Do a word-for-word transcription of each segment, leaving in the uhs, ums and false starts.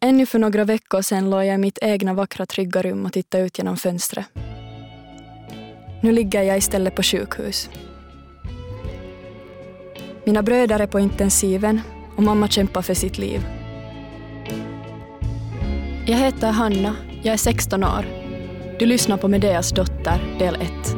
Ännu för några veckor sedan låg jag i mitt egna vackra trygga rum och tittade ut genom fönstret. Nu ligger jag istället på sjukhus. Mina bröder är på intensiven och mamma kämpar för sitt liv. Jag heter Hanna, jag är sexton år. Du lyssnar på Medeas dotter, del ett.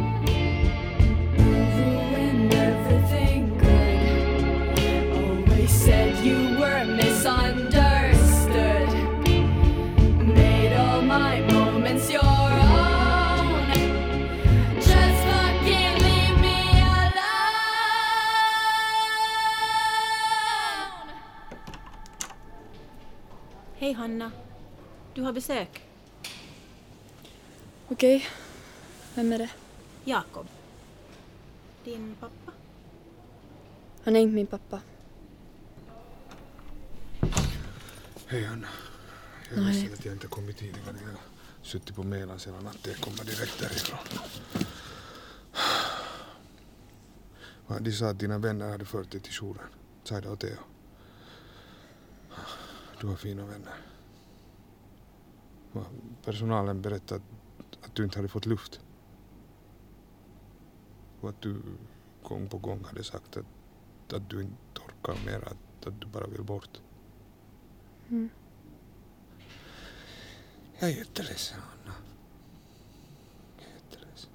Hej Hanna, du har besök. Okej, vem är det? Jakob. Din pappa? Han är inte min pappa. Hej Anna. Jag är ledsen att jag inte kommit tidigare. Jag har suttit på Melan sedan natten. Jag kommer direkt därifrån. De sa att dina vänner hade fört dig till jouren. Saida och Theo. Du har fina vänner. Personalen berättade att, att du inte hade fått luft. Och att du gång på gång hade sagt att, att du inte orkar mer. Att, att du bara vill bort. Mm. Jag är jätteledsen, Anna. Jag är jätteledsen.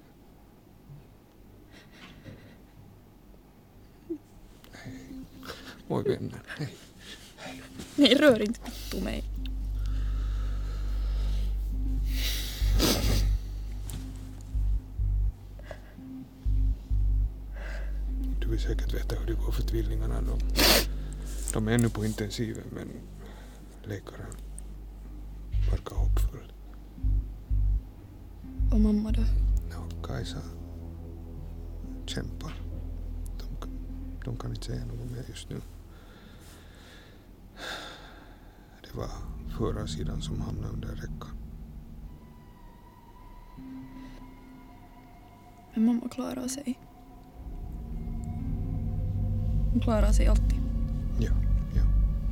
Hej. Oj, vänner. Hej. Hej. Nej, rör inte på mig. Du vill säkert veta hur det går för tvillingarna. De, de är ännu på intensiven, men läkaren verkar hoppfull. Och mamma då? No, Kajsa kämpar. De, de kan inte säga något mer just nu. Det var förarsidan som hamnade under räckan. Men mamma klarar sig. Hon klarar sig alltid. Ja, ja.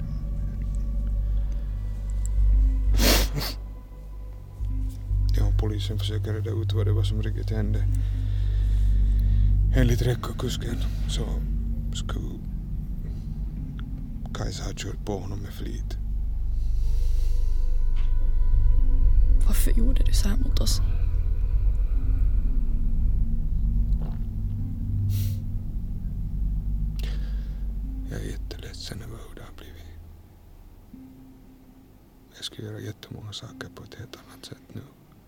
Ja, polisen försöker reda ut vad det var som riktigt hände. Enligt räckakusken så skulle Kajsa ha kört på honom med flit. Varför gjorde du så här mot oss? Jag är jätteledsen över hur det har blivit. Jag ska göra jättemånga saker på ett helt annat sätt nu.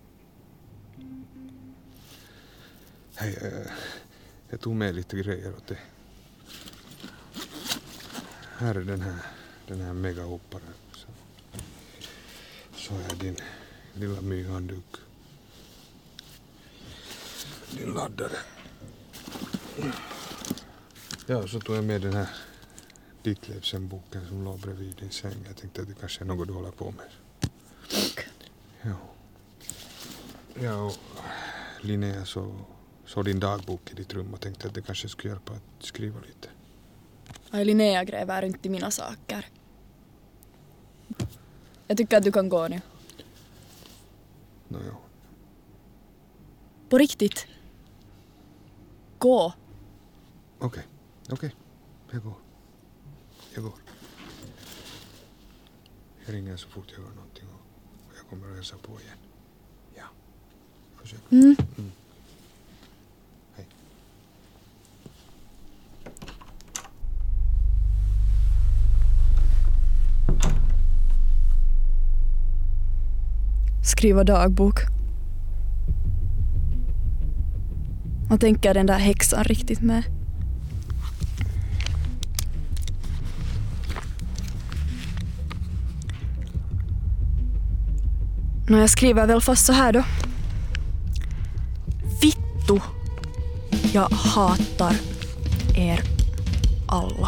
Hej, jag, jag tog med lite grejer åt dig. Här är den här, den här megahopparen. Så, så är din lilla myghandduk. Din laddare. Ja, så tog jag med den här Ditlevsen-boken som låg bredvid din säng. Jag tänkte att det kanske är något du håller på med. Tack. Ja. Ja, och Linnea så, så din dagbok i ditt rum och tänkte att det kanske skulle hjälpa att skriva lite. Aj, Linnea gräver runt i mina saker. Jag tycker att du kan gå nu. Nå, ja. På riktigt. Gå. Okej, okay. okej. Okay. Jag går. Jag går. Jag ringer så fort jag gör någonting och jag kommer att hälsa på igen. Ja. Försök. Mm. Mm. Hej. Skriva dagbok. Och tänker den där häxan riktigt med. Nå, jag skriver väl fast så här då. Vittu. Jag hatar er alla.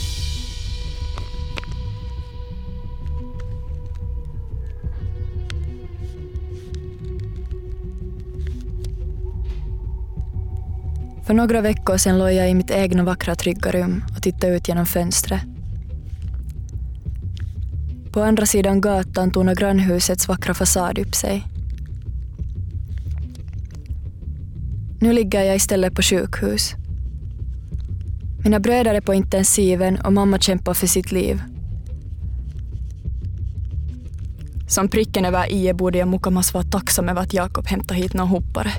För några veckor sedan låg jag i mitt egna vackra trygga rum och tittade ut genom fönstret. På andra sidan gatan tornar grannhusets vackra fasad upp sig. Nu ligger jag istället på sjukhus. Mina bröder är på intensiven och mamma kämpar för sitt liv. Som pricken över i borde jag mukamas vara tacksam över att Jakob hämtar hit någon hoppare.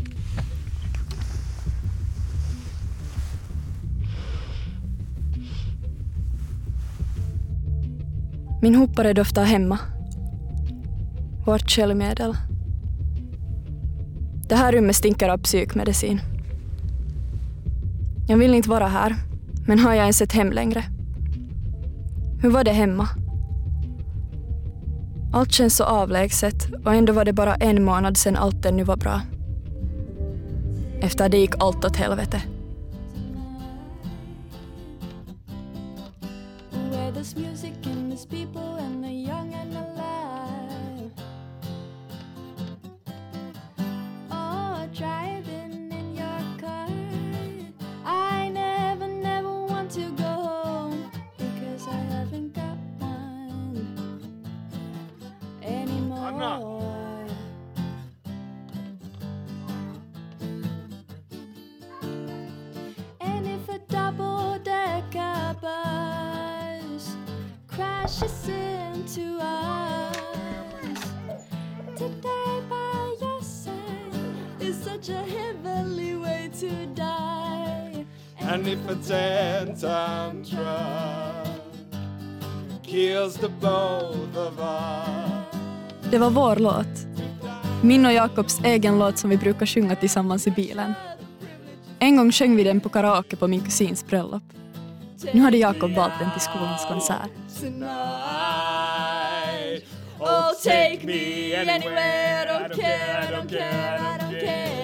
Min hoppare doftar hemma. Vårt källmedel. Det här rummet stinker av psykmedicin. Jag vill inte vara här, men har jag ens ett hem längre? Hur var det hemma? Allt känns så avlägset och ändå var det bara en månad sedan allt ännu var bra. Efter det gick allt åt helvete. And if a ten-time try kills the both of us. Det var vår låt. Min och Jakobs egen låt som vi brukar sjunga tillsammans i bilen. En gång sjöng vi den på karaoke på min kusins bröllop. Nu hade Jakob valt den till skolans konsert. Oh, take me anywhere, I don't care, I don't care, I don't care.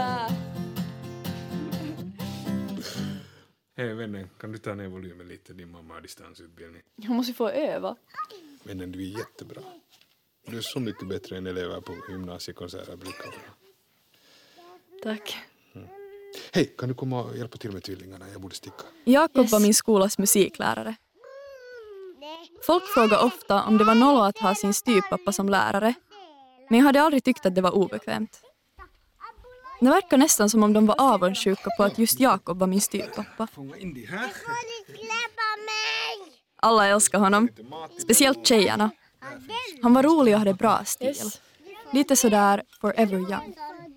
Hej vännen, kan du ta ner volymen lite? Din mamma har distansutbildning. Jag måste få öva. Vännen, du är jättebra. Du är så mycket bättre än elever på gymnasiekonserter brukar vara. Tack. Mm. Hej, kan du komma och hjälpa till med tvillingarna? Jag borde sticka. Jakob Yes. var min skolas musiklärare. Folk frågar ofta om det var noll att ha sin styvpappa som lärare. Men jag hade aldrig tyckt att det var obekvämt. Det verkar nästan som om de var avundsjuka på att just Jakob var min styvpappa. Alla älskar honom, speciellt tjejerna. Han var rolig och hade bra stil. Lite sådär forever young.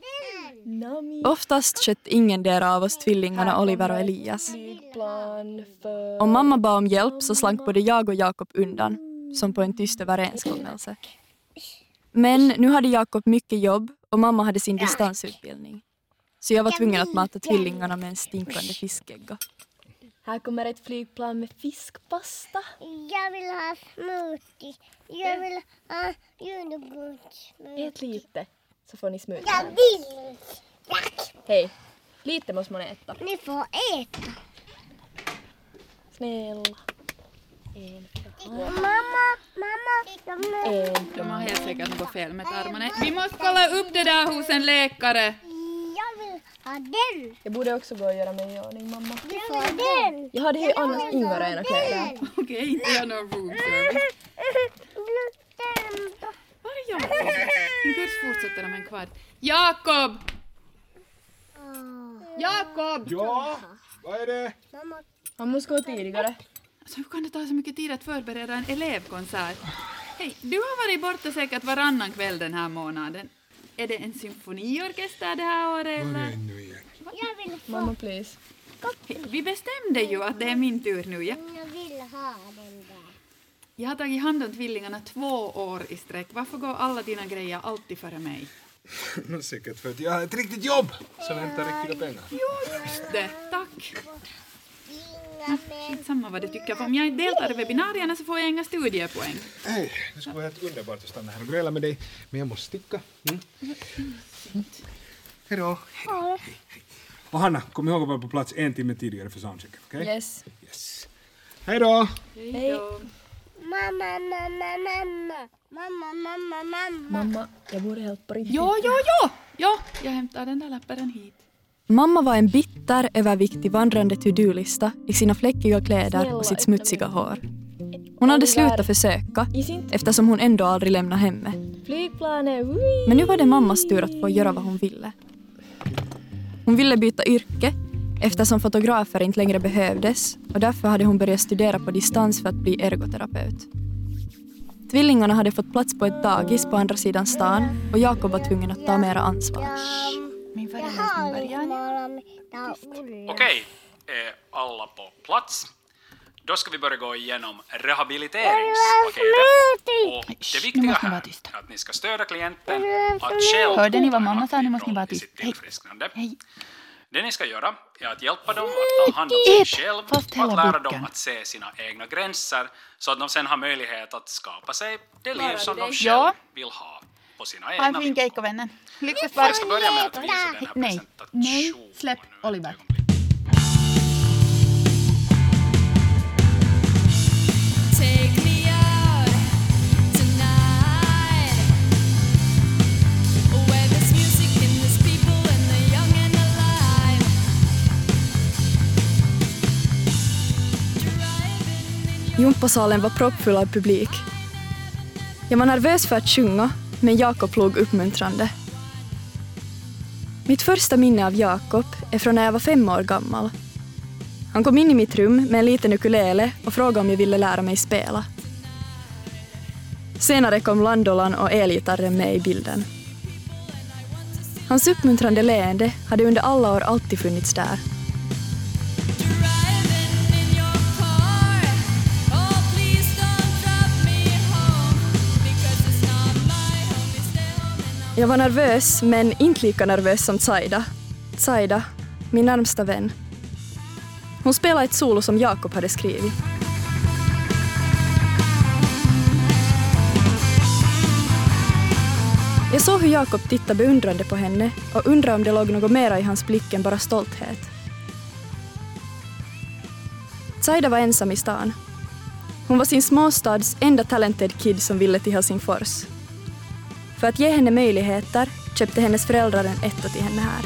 Oftast skött ingen där av oss tvillingarna Oliver och Elias. Om mamma bad om hjälp så slank både jag och Jakob undan, som på en tyst överenskommelse. Men nu hade Jakob mycket jobb och mamma hade sin distansutbildning. Så jag var tvungen att mata tvillingarna med en stinkande fiskägga. Här kommer ett flygplan med fiskpasta. Jag vill ha smoothie. Jag vill ha jordgubbssmoothie. Ät lite så får ni smoothie. Jag vill. Tack. Hej, lite måste man äta. Ni får äta. Snälla. En, Mamma, mamma. De en. De har helt säkert något fel med tarmarna. Vi måste kolla upp det där hos en läkare. Jag vill ha den. Jag borde också gå och göra mig i ordning, mamma. Du får den. Jag hade ju annars inga rena kläder. Okej, inte jag någon room service. Var är Jakob? Min kurs fortsätter om en kvart. Jakob! Jakob! Ja, vad är det? Man måste gå tidigare. Alltså, hur kan det ta så mycket tid att förbereda en elevkonsert? Hej, du har varit borta säkert varannan kväll den här månaden. Är det en symfoniorkester det här året Vad är eller? det nu igen? Jag vill få. Mamma, please. Hej, vi bestämde ju att det är min tur nu. Ja. Jag vill ha den där. Jag har tagit hand om tvillingarna två år i sträck. Varför går alla dina grejer alltid före mig? Nå, säkert för att jag har ett riktigt jobb som hämtar riktiga pengar. Jo, just det. Tack. Skitsamma vad du tycker. För om jag inte deltar i webbinarierna så får jag inga studiepoäng. Hej, det skulle vara helt underbart att stanna här och gräla med dig. Men jag måste sticka. Mm. Hej då. Hej, hej. Och Hanna, kom ihåg att vara på plats en timme tidigare för soundchecken, okej? Okay? Yes. Yes. Hej då. Hej då. Mamma, mamma, mamma. Mamma, mamma, mamma. Mamma, jag borde hjälpa riktigt. Jo, jo, jo. Jo, jag hämtar den där lapparen hit. Mamma var en bitter, överviktig vandrande to-do-lista i sina fläckiga kläder och sitt smutsiga hår. Hon hade slutat försöka eftersom hon ändå aldrig lämnade hemmet. Men nu var det mammas tur att få göra vad hon ville. Hon ville byta yrke eftersom fotografer inte längre behövdes och därför hade hon börjat studera på distans för att bli ergoterapeut. Tvillingarna hade fått plats på ett dagis på andra sidan stan och Jakob var tvungen att ta mera ansvar. Min föreläsning börjar nu. Okej, är alla på plats? Då ska vi börja gå igenom rehabiliteringspaketet. Och det viktiga här är att ni ska stödja klienten att själv Hörde ni vad mamma sa? Nu måste ni vara tyst. Hej. Hej. Det ni ska göra är att hjälpa dem att ta hand om sig själv och att lära dem att se sina egna gränser så att de sen har möjlighet att skapa sig det liv som de själv vill ha på sina egna villkor. Ha en fin keikko, vännen. Lyckas bara. Jag ska börja med att visa den här Nej, nej, släpp Oliver. Jumpasalen var proppfull av publik. Jag var nervös för att sjunga, men Jakob låg uppmuntrande. Mitt första minne av Jakob är från när jag var fem år gammal. Han kom in i mitt rum med en liten ukulele och frågade om jag ville lära mig spela. Senare kom landolan och elgitarren med i bilden. Hans uppmuntrande leende hade under alla år alltid funnits där. Jag var nervös, men inte lika nervös som Zaida. Zaida, min närmsta vän. Hon spelade ett solo som Jakob hade skrivit. Jag såg hur Jakob tittade beundrande på henne och undrade om det låg något mera i hans blick än bara stolthet. Zaida var ensam i stan. Hon var sin småstads enda talented kid som ville till Helsingfors. För att ge henne möjligheter köpte hennes föräldrar en etta till henne här.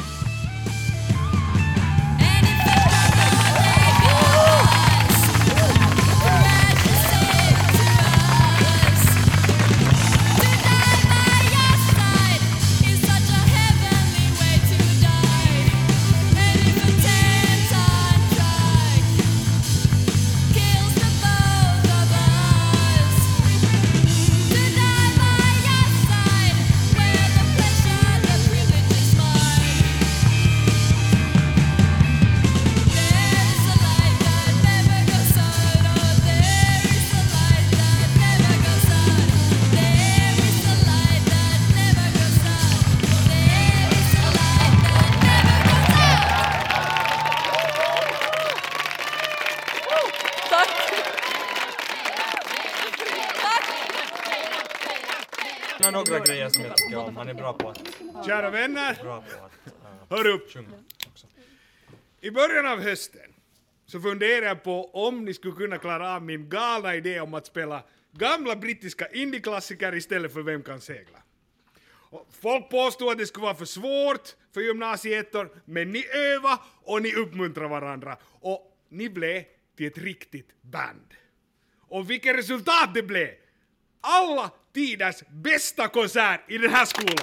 Några grejer som jag tycker om. Han är bra på att... Kära vänner, Bra på att uh, hör upp. sjunga också. I början av hösten så funderar jag på om ni skulle kunna klara av min galna idé om att spela gamla brittiska indie-klassiker istället för Vem kan segla. Och folk påstod att det skulle vara för svårt för gymnasieettor, men ni övar och ni uppmuntrar varandra. Och ni blev till ett riktigt band. Och vilket resultat det blev! Alla tiders bästa konsert i den här skolan!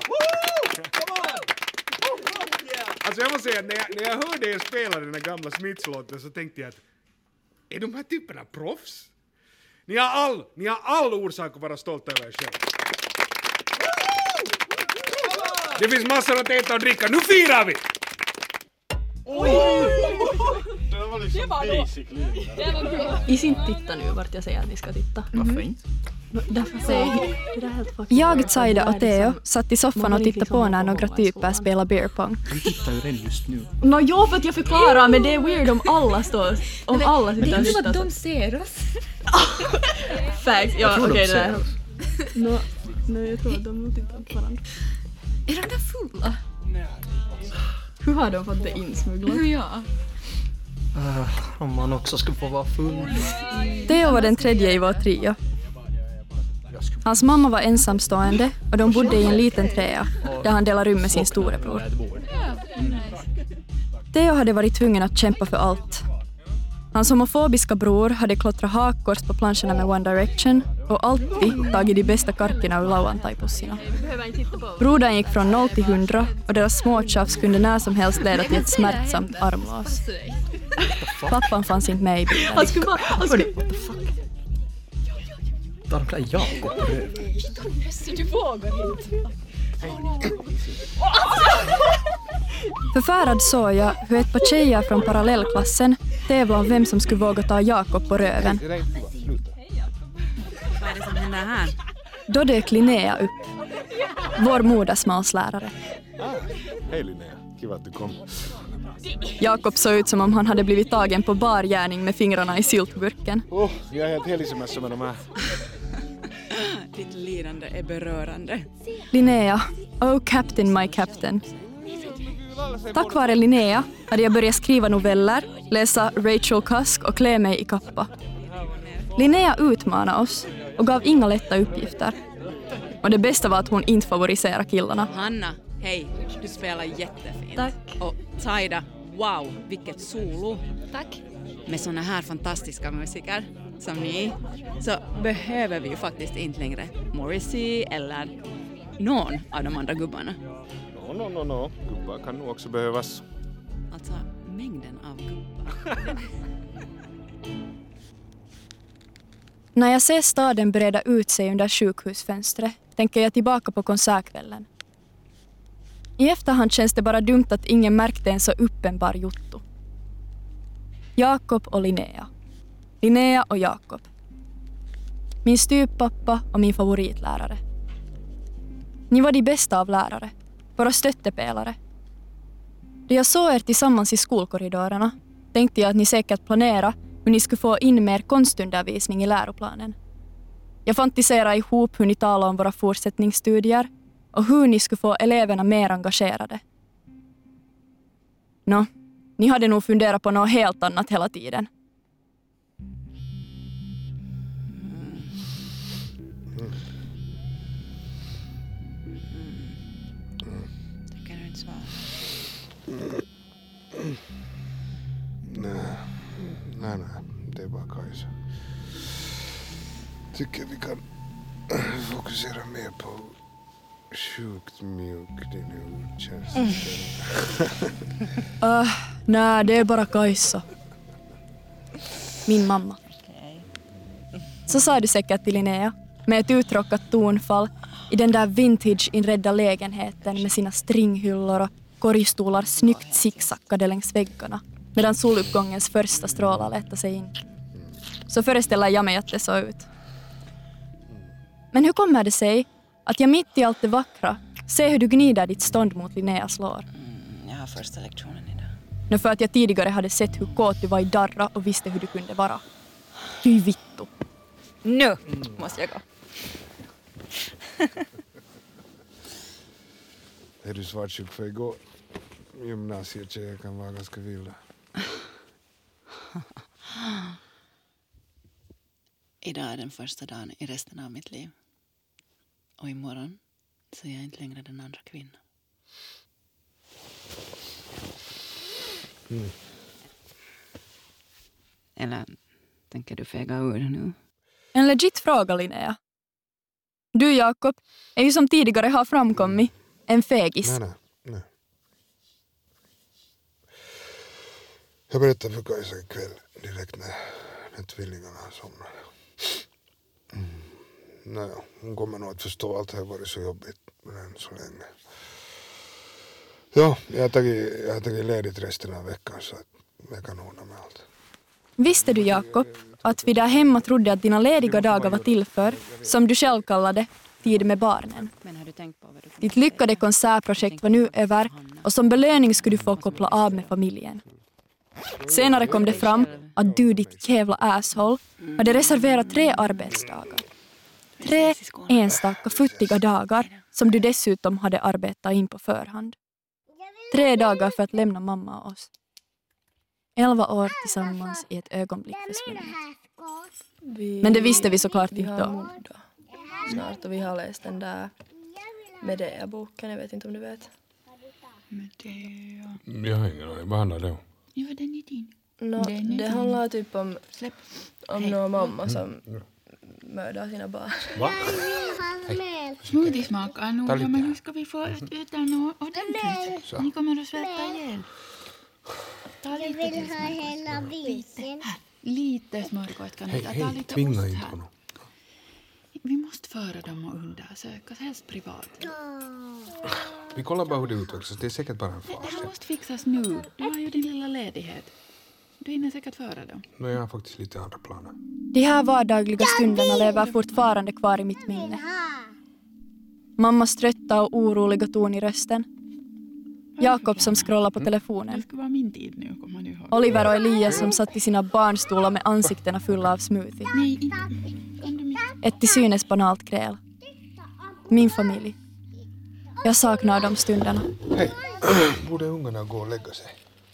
Alltså jag måste säga att när jag, när jag hörde er spela den här gamla Smiths-låten så tänkte jag att är de här typerna proffs? Ni har all, ni har all orsak att vara stolta över er själva. Det finns massor att äta och dricka. Nu firar vi! Det var liksom basically. Is inte titta nu vart jag säger att ni ska titta. Varför inte? Därför säger det är helt fucking Jag, Zaida och Theo satt i soffan och tittade på när några typer spelar beer pong. Du tittar ju redan just nu. Nå jo, för att jag förklarar, men det är weird om alla står, om alla sitter och Det är tittar. som att de ser oss. Facts, ja okej de det där. ser oss. Nå, nej jag tror att de nog tittar på varandra. Är de där fulla? Hur har de fått det insmugglat? Ja. Uh, om man också skulle få vara full. Theo var den tredje i vår trio. Hans mamma var ensamstående och de bodde i en liten träa där han delade rum med sin storebror. Theo hade varit tvungen att kämpa för allt. Hans homofobiska bror hade klottrat hakkors på planscherna med One Direction och alltid tagit de bästa karkerna ur lauantai-pussina. Brodern gick från noll till hundra och deras småtjafs kunde när som helst leda till ett smärtsamt armlås. Pappan fanns inte med i bilden. Han skulle bara... Han skulle... What the fuck? Darklar Jakob på röv. Du vågar inte. Förfärad såg jag hur ett par tjejer från parallellklassen tävlade om vem som skulle våga ta Jakob på röven. Vad är det som händer här? Då dök Linnea upp. Vår modersmålslärare. Ah, hej Linnea, kiva att du kom. Jakob såg ut som om han hade blivit tagen på bar gärning med fingrarna i syltburken. Oh, jag är helt helisemässä med de här. Ditt lidande är berörande. Linnea, oh captain my captain. Tack vare Linnea hade jag börjat skriva noveller, läsa Rachel Cusk och klä mig i kappa. Linnea utmanade oss och gav inga lätta uppgifter. Och det bästa var att hon inte favoriserade killarna. Hanna, hej, du spelar jättefint. Tack. Och Taida, wow, vilket solo. Tack. Med såna här fantastiska musiker som ni så behöver vi ju faktiskt inte längre Morrissey eller någon av de andra gubbarna. No, no, no, no. Gubbar kan nog också behövas. Alltså mängden av gubbar. När jag ser staden breda ut sig under sjukhusfönstret tänker jag tillbaka på konsertkvällen. I efterhand känns det bara dumt att ingen märkte en så uppenbar jotto. Jakob och Linnea. Linnea och Jakob. Min styvpappa och min favoritlärare. Ni var de bästa av lärare. Våra stöttepelare. Då jag såg er tillsammans i skolkorridorerna tänkte jag att ni säkert planerade hur ni skulle få in mer konstundervisning i läroplanen. Jag fantiserade ihop hur ni talade om våra fortsättningsstudier och hur ni skulle få eleverna mer engagerade. Nå, ni hade nog funderat på något helt annat hela tiden. Tycker du inte så? Nej, nej, nej. Det är bara Kajsa. Tycker vi kan fokusera mer på sjukt mjuk din nu känns mm. uh, Nej, det är bara Kajsa. Min mamma. Så sa du säkert till Linnea med ett uttråkat tonfall i den där vintage-inredda lägenheten med sina stringhyllor och korgstolar snyggt zigzackade längs väggarna medan soluppgångens första strålar lättade sig in. Så föreställer jag mig att det såg ut. Men hur kommer det sig att jag mitt i allt det vackra ser hur du gnider ditt stånd mot Linneas lår? Mm, jag har första lektionen idag. Nu för att jag tidigare hade sett hur kåt du var i darra och visste hur du kunde vara. Du vittu. Nu mm. måste jag gå. Är du svartsjuk för igår? Gymnasietjejer kan vara ganska vilda. Idag är den första dagen i resten av mitt liv. Och imorgon så är jag inte längre den andra kvinnan. Mm. Eller tänker du fega ur nu? En legit fråga, Linnea. Du, Jakob, är ju som tidigare har framkommit en fegis. Nej, nej, nej. Jag berättade för Kajsa ikväll direkt när, när tvillingarna somnade. Mm. Nej, hon kommer nog att förstå allt det har varit så jobbigt än så länge. Ja, jag har tagit, jag har tagit ledigt resten av veckan så att jag kan ordna med allt. Visste du, Jakob, att vi där hemma trodde att dina lediga dagar var till för, som du själv kallade, tid med barnen? Men har du tänkt på vad du Ditt lyckade konsertprojekt var nu över och som belöning skulle du få koppla av med familjen. Senare kom det fram att du, ditt jävla asshole, hade reserverat tre arbetsdagar. Tre enstaka futtiga dagar som du dessutom hade arbetat in på förhand. Tre dagar för att lämna mamma och oss. Elva år tillsammans i ett ögonblick försvunnet. Men det visste vi såklart inte då. Snart och vi har läst den där Medea-boken, jag vet inte om du vet. Medea. Jag har ingen aning, vad handlar det om? Ja, den är din. No, det, det handlar typ om, om någon mamma som mördar sina barn. Va? Smoothie smakar nog, men nu ska vi få äta något ordentligt. Ni kommer att svälta ihjäl. Jag vill ha hela biten. Här, lite smörgås kan du ta. Hej, hej, tvinga inte honom. Vi måste föra dem och undersöka, helst privat. Vi kollar bara hur det utvecklas, det är säkert bara en fas. Det här måste fixas nu. Du har ju din lilla ledighet. Du hinner säkert föra dem. Men jag har faktiskt lite andra planer. De här vardagliga stunderna lever fortfarande kvar i mitt minne. Mammas trötta och oroliga ton i rösten. Jakob som scrollar på telefonen. Det ska vara min tid nu, kommer man ihåg. Oliver och Elias som satt i sina barnstolar med ansiktena fulla av smoothie. Nej, inte. Ett till synes banalt gräl. Min familj. Jag saknar de stunderna. Hej, borde ungarna gå och lägga sig?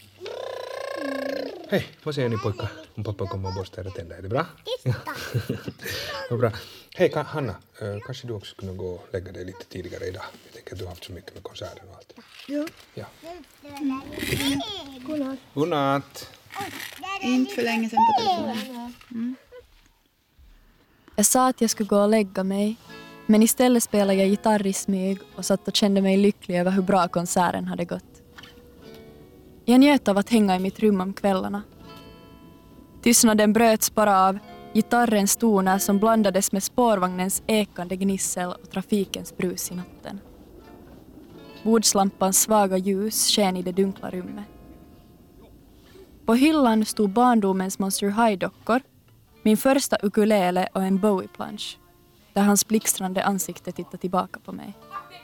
Hej, vad säger ni pojkar? Om pappa kommer och borstar era tänder, är det bra? Ja. Bra. Hej Hanna, kanske du också kunde gå och lägga dig lite tidigare idag. Jag tänker att du har haft så mycket med konserten och allt. Jo. Ja. Mm. Godnatt. Godnatt. Inte för länge sedan på telefonen. Mm. Jag sa att jag skulle gå och lägga mig. Men istället spelade jag gitarr i smyg och satt och kände mig lycklig över hur bra konserten hade gått. Jag njöt av att hänga i mitt rum om kvällarna. Tystnaden bröts bara av gitarrens toner som blandades med spårvagnens ekande gnissel och trafikens brus i natten. Bordslampans svaga ljus sken i det dunkla rummet. På hyllan stod barndomens Monster High-dockor, min första ukulele och en Bowie-plansch, där hans blixtrande ansikte tittade tillbaka på mig.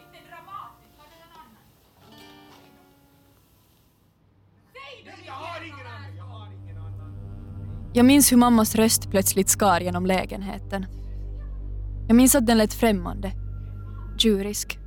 Jag minns hur mammas röst plötsligt skar genom lägenheten. Jag minns att den lät främmande, djurisk.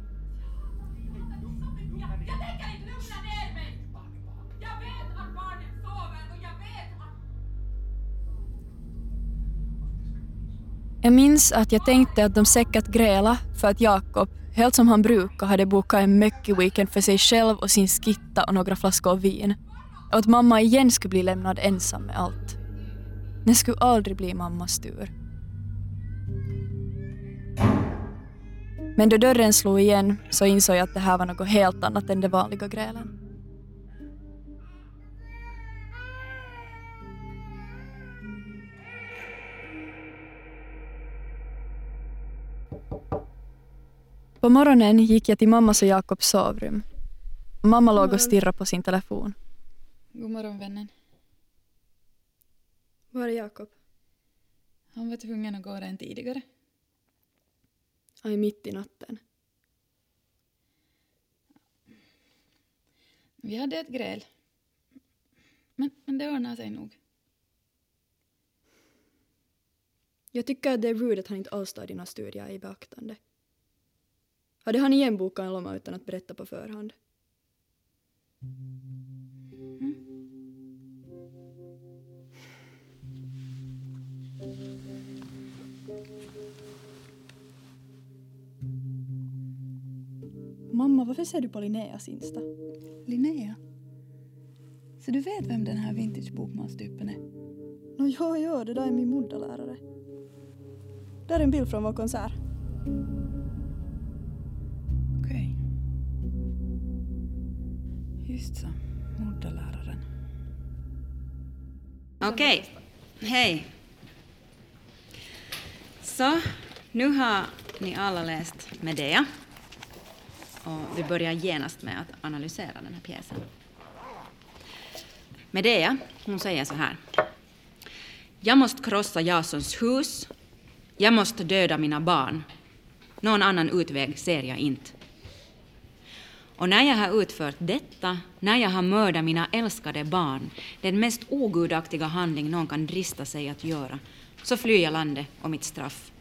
Jag minns att jag tänkte att de säkert gräla för att Jakob, helt som han brukar, hade bokat en mycket weekend för sig själv och sin skitta och några flaskor vin. Och att mamma igen skulle bli lämnad ensam med allt. Det skulle aldrig bli mammas tur. Men då dörren slog igen så insåg jag att det här var något helt annat än det vanliga grälen. På morgonen gick jag till mammas och Jakobs sovrum. Mamma låg och stirrade på sin telefon. God morgon, vännen. Var är Jakob? Han var tvungen att gå redan tidigare. Han är mitt i natten. Vi hade ett gräl. Men, men det ordnar sig nog. Jag tycker att det är rude att han inte alls tar dina studier i beaktande. Hade han igen bokat en lomma utan att berätta på förhand? Mm. Mamma, varför ser du på Linneas Insta? Linnea? Så du vet vem den här vintage-bokmanstypen är? No, ja, ja, det där är min moderlärare. Där är en bild från vår konsert. Okej. Just så, moderläraren. Okej, hej. Så, nu har ni alla läst Medea. Och vi börjar genast med att analysera den här pjäsen. Medea, hon säger så här. Jag måste krossa Jasons hus. Jag måste döda mina barn. Någon annan utväg ser jag inte. Och när jag har utfört detta, när jag har mördat mina älskade barn, den mest ogudaktiga handling någon kan drista sig att göra, så flyr jag landet och mitt straff.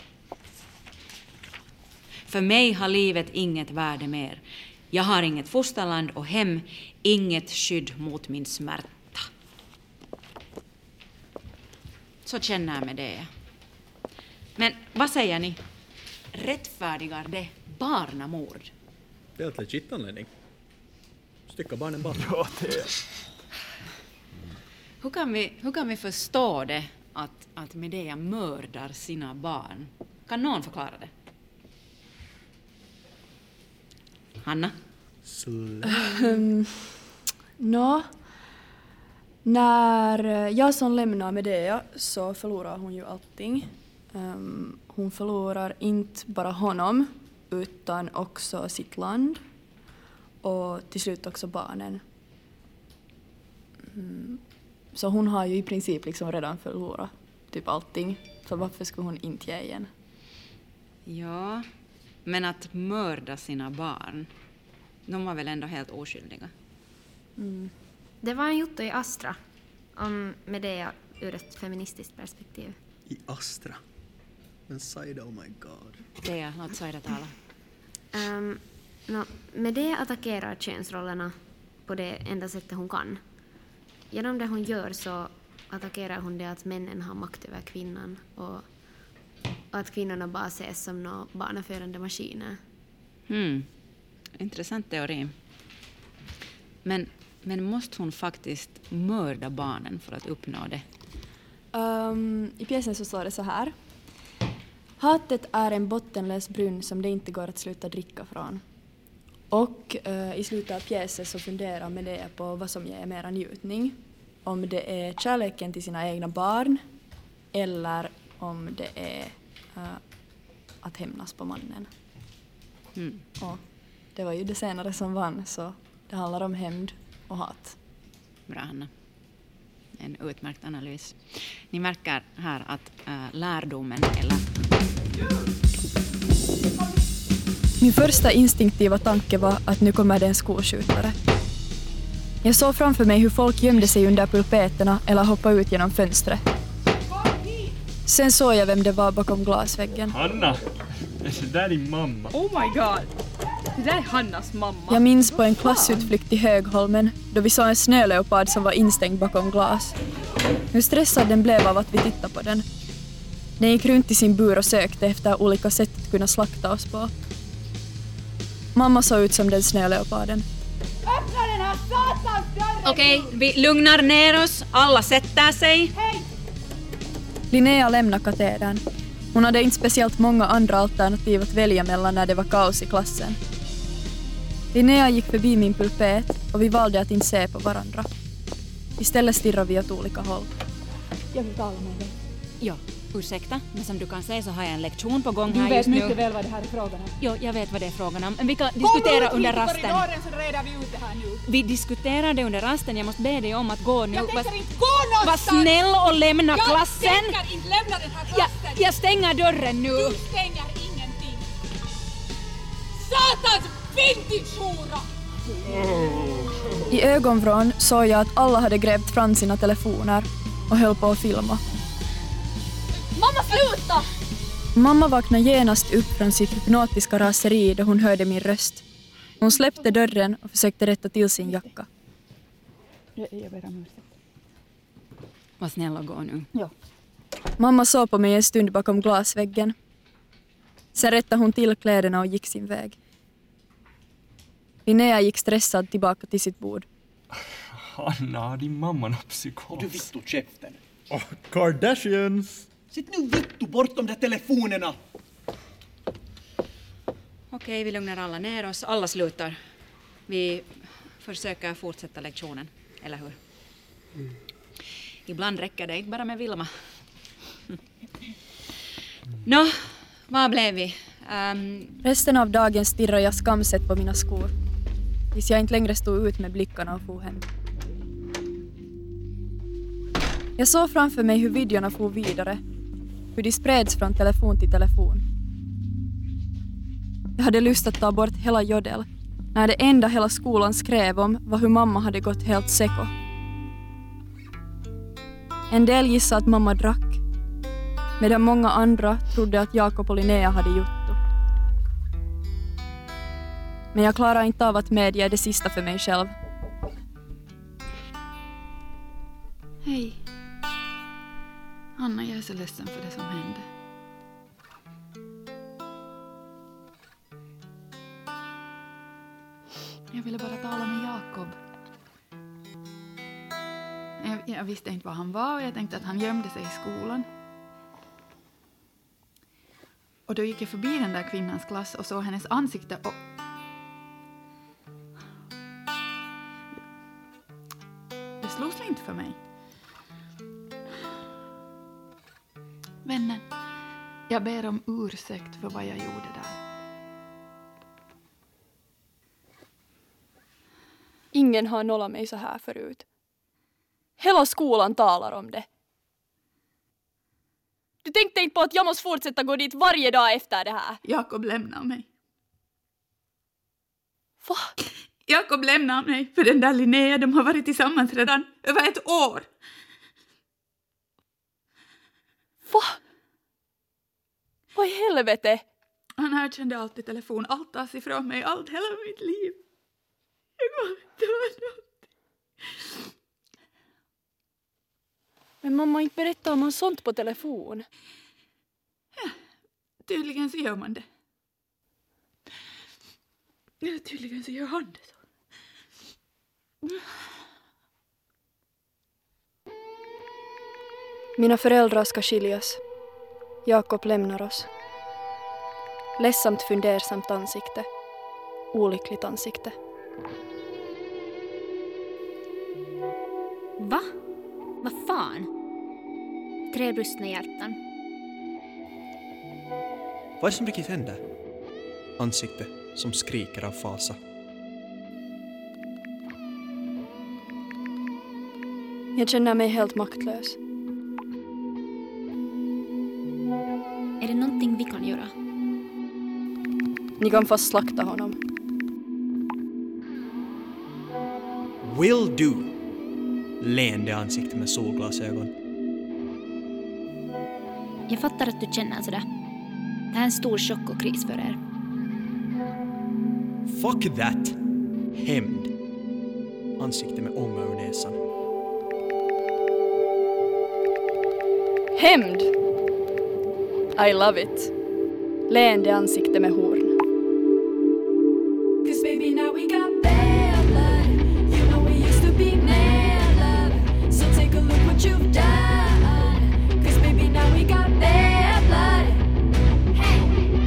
För mig har livet inget värde mer. Jag har inget fosterland och hem, inget skydd mot min smärta. Så känner jag med det. Men vad säger ni? Rättfärdigar det barnamord? Det är ett legit anledning. Stycka barnen bara. Ja, det är... Hur kan vi, hur kan vi förstå det att, att Medea mördar sina barn? Kan någon förklara det? Hanna? Um, Nå, när Jason lämnar Medea så förlorar hon ju allting. Um, hon förlorar inte bara honom utan också sitt land och till slut också barnen. Mm. Så hon har ju i princip liksom redan förlorat typ allting. Så varför skulle hon inte ge igen? Ja, men att mörda sina barn, de var väl ändå helt oskyldiga. Mm. Det var en jotto i Astra om Medea ur ett feministiskt perspektiv. I Astra? Men Saida, oh my god. Det är något Saida tala. Um, no, Medea attackerar könsrollerna på det enda sättet hon kan. Genom det hon gör så attackerar hon det att männen har makt över kvinnan och att kvinnorna bara ses som några barnaförande maskiner. Hmm. Intressant teori. Men, men måste hon faktiskt mörda barnen för att uppnå det? Um, I pjäsen så står det så här. Hatet är en bottenlös brunn som det inte går att sluta dricka från. Och uh, i slutet av pjäsen så funderar Medea på vad som ger mera njutning. Om det är kärleken till sina egna barn eller om det är uh, att hämnas på mannen. Mm. Och det var ju det senare som vann, så det handlar om hämnd och hat. Bra, Hanna. En utmärkt analys. Ni märker här att äh, lärdomen eller... Min första instinktiva tanke var att nu kommer det en skolskjutare. Jag såg framför mig hur folk gömde sig under pulpeterna eller hoppade ut genom fönstret. Sen såg jag vem det var bakom glasväggen. Hanna! Är det där din mamma? Oh my god! Det där är Hannas mamma. Jag minns på en klassutflykt till Högholmen då vi såg en snöleopard som var instängd bakom glas. Hur stressad den blev av att vi tittade på den. Den gick runt i sin bur och sökte efter olika sätt att kunna slakta oss på. Mamma såg ut som den snöleoparden. Öppna den här satans dörren! Okej, okay, vi lugnar ner oss. Alla sätter sig. Hej! Linnea lämnade katedern. Hon hade inte speciellt många andra alternativ att välja mellan när det var kaos i klassen. Linnea gick förbi min pulpet och vi valde att inte se på varandra. Istället stirrade vi åt olika håll. Jag vill tala med dig. Ja, ursäkta, men som du kan se så har jag en lektion på gång du här just nu. Du vet mycket väl vad det här är frågan om. Ja, jag vet vad det är frågan om. Men vi kan diskutera under rasten. Kom ut hit i så reder vi ut det här nu. Vi diskuterar det under rasten. Jag måste be dig om att gå nu. Jag tänker inte gå någonstans! Var snäll och lämna jag klassen! Jag tänker inte lämna den här klassen! Jag, jag stänger dörren nu! Du stänger ingenting! Satans vintage-hora! I ögonvrån såg jag att alla hade grävt fram sina telefoner och höll på att filma. Mamma, sluta! Mamma vaknade genast upp från sitt hypnotiska raseri då hon hörde min röst. Hon släppte dörren och försökte rätta till sin jacka. Jag, jag ber om ursäkt. Var snäll och gå nu. Ja. Mamma såg på mig en stund bakom glasväggen. Sen rättade hon till kläderna och gick sin väg. Linnea gick stressad tillbaka till sitt bord. Hanna, din mamma är psykos. Du vittu käften. Oh, Kardashians! Sitt nu vittu bort de där telefonerna! Okej, vi lugnar alla ner oss. Alla slutar. Vi försöker fortsätta lektionen, eller hur? Mm. Ibland räcker det inte bara med Vilma. Nå, vad blev vi? Um... Resten av dagen stirrade jag skamset på mina skor. Tills jag inte längre stod ut med blickarna och for hem. Jag såg framför mig hur videorna for vidare. Hur de spreds från telefon till telefon. Jag hade lust att ta bort hela Jodel. När det enda hela skolan skrev om var hur mamma hade gått helt seko. En del gissade att mamma drack. Medan många andra trodde att Jakob och Linnea hade gjort det. Men jag klarar inte av att medge det sista för mig själv. Hej. Anna, jag är så ledsen för det som hände. Jag ville bara tala med Jakob. Jag, Jag visste inte var han var och jag tänkte att han gömde sig i skolan. Och då gick jag förbi den där kvinnans klass och såg hennes ansikte och... Det slog slint för mig. Vännen, jag ber om ursäkt för vad jag gjorde där. Ingen har nollat mig så här förut. Hela skolan talar om det. Du tänkte inte på att jag måste fortsätta gå dit varje dag efter det här? Jakob lämnar mig. Va? Jakob lämnar mig för den där Linnea. De har varit tillsammans redan över ett år. Va? Vad i helvete? Han erkände alltid telefon. Allt tas ifrån mig. Allt, hela mitt liv. Jag kommer inte vara något. Men mamma inte berättar om sånt på telefon. Ja, tydligen så gör man det. Ja, tydligen så gör han det så. Mina föräldrar ska skiljas. Jakob lämnar oss. Ledsamt fundersamt ansikte. Olyckligt ansikte. Va? Vad fan? Tre brustna hjärtan. Vad är det som riktigt händer? Ansikte som skriker av fasa. Jag känner mig helt maktlös. Är det någonting vi kan göra? Ni kan fast slakta honom. Will do. Leende ansikte med solglasögon. Jag fattar att du känner sådär. Det här är en stor chock och kris för er. Fuck that. Hämnd. Ansikte med ånga ur näsan. Hämnd. I love it. Leende ansikte med horn. Cause baby now we got bad blood. You know we used to be mad love. So take a look what you've done. Cause baby now we got bad blood. Hey.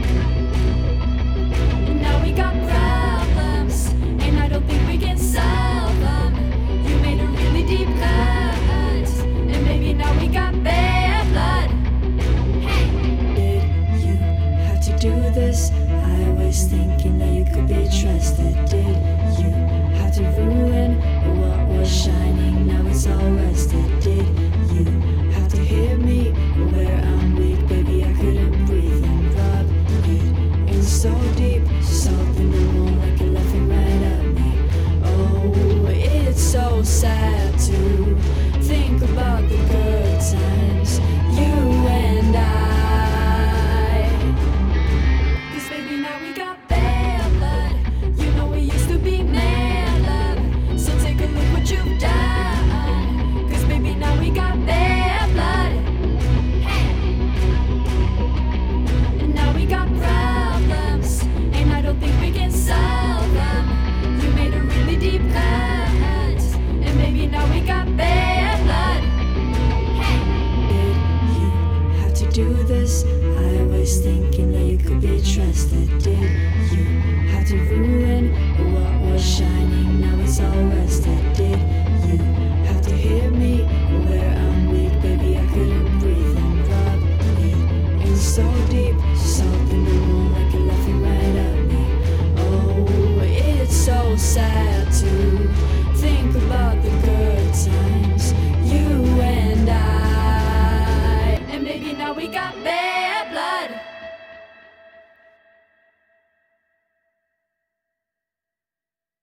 And now we got problems. And I don't think we can solve them. You made a really deep cut. And baby now we got bad blood. Hey. Did you have to do this? I was thinking that you could be trusted. Did you have to ruin what was shining? Now it's all rusted. Did you